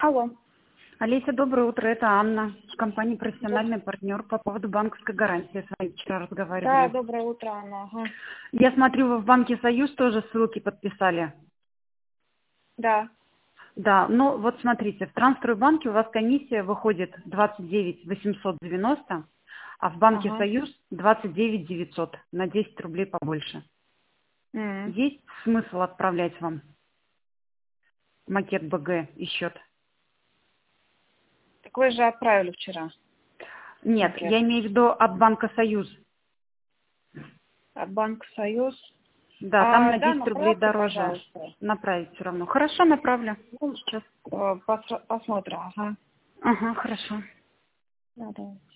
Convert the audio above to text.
Алло. Олеся, доброе утро. Это Анна, компания «Профессиональный партнер» по поводу банковской гарантии. С вами вчера Да, разговаривали. доброе утро, Анна. Ага. Я смотрю, вы в банке «Союз» тоже ссылки подписали. Да. Да, ну вот смотрите, в Трансстройбанке у вас комиссия выходит 29 890, а в банке Ага. «Союз» 29 900, на 10 рублей побольше. М. Есть смысл отправлять вам макет БГ и счет? Так вы же отправили вчера Нет, макет. я имею в виду от банка «Союз». От Банка Союз. Да, там на Да, 10 рублей направьте, дороже. пожалуйста. Направить все равно. Хорошо, направлю. Ну, Сейчас. посмотрим. Ага. Ага, хорошо. Да, да.